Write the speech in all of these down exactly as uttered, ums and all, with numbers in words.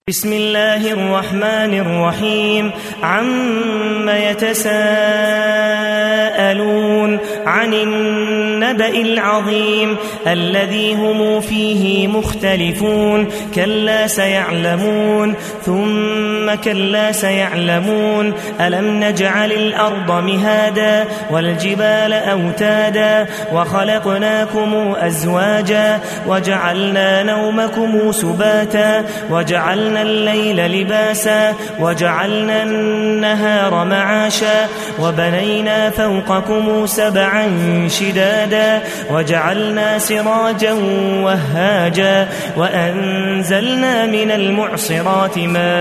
بسم الله الرحمن الرحيم عم يتساءلون عن النبأ العظيم الذي هم فيه مختلفون كلا سيعلمون ثم كلا سيعلمون ألم نجعل الأرض مهادا والجبال أوتادا وخلقناكم أزواجا وجعلنا نومكم سباتا وجعلنا الليل لباسا وجعلنا النهار معاشا وبنينا فوقكم سبعا شدادا وجعلنا سراجا وهاجا وأنزلنا من المعصرات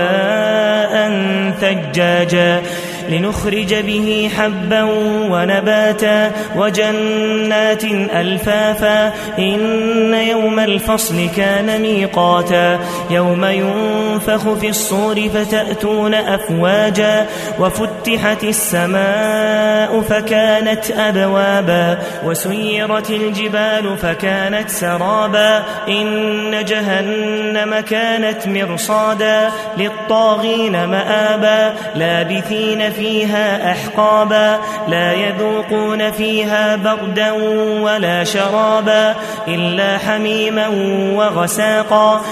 ماء ثجاجا لنخرج به حبا ونباتا وجنات ألفافا إن يوم الفصل كان ميقاتا يوم ينفخ في الصور فتأتون أفواجا وفتحت السماء فكانت أبوابا وسيرت الجبال فكانت سرابا إن جهنم كانت مرصادا للطاغين مآبا لابثين فيها أحقابا لا يذوقون فيها بردا ولا شرابا إلا حميما وغساقا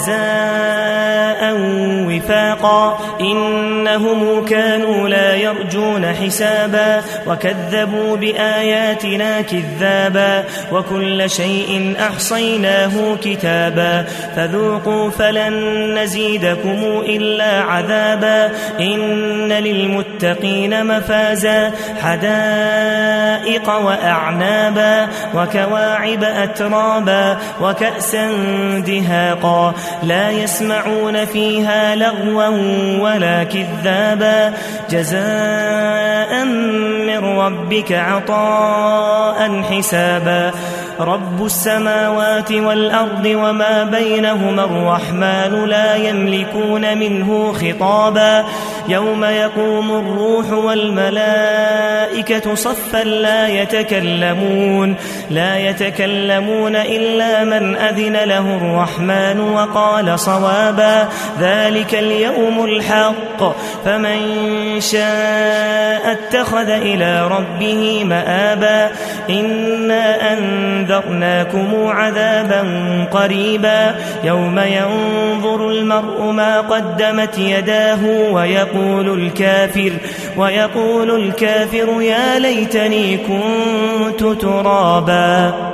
جزاء وفاقا إنهم كانوا لا يرجون حسابا وكذبوا بآياتنا كذابا وكل شيء أحصيناه كتابا فذوقوا فلن نزيدكم إلا عذابا إن للمتقين مفازا حدائق وأعنابا وكواعب أترابا وكأسا دهاقا لا يسمعون فيها لغوا ولا كذابا جزاء من ربك عطاء حسابا رب السماوات والأرض وما بينهما الرحمن لا يملكون منه خطابا يوم يقوم الروح والملائكة صفا لا يتكلمون لا يتكلمون إلا من أذن له الرحمن وقال صوابا ذلك اليوم الحق فمن شاء اتخذ إلى ربه مآبا إنا أنذرناكم عذابا قريبا يوم ينظر المرء ما قدمت يداه ويقول الكافر ويقول الكافر يا ليتني كنت ترابا.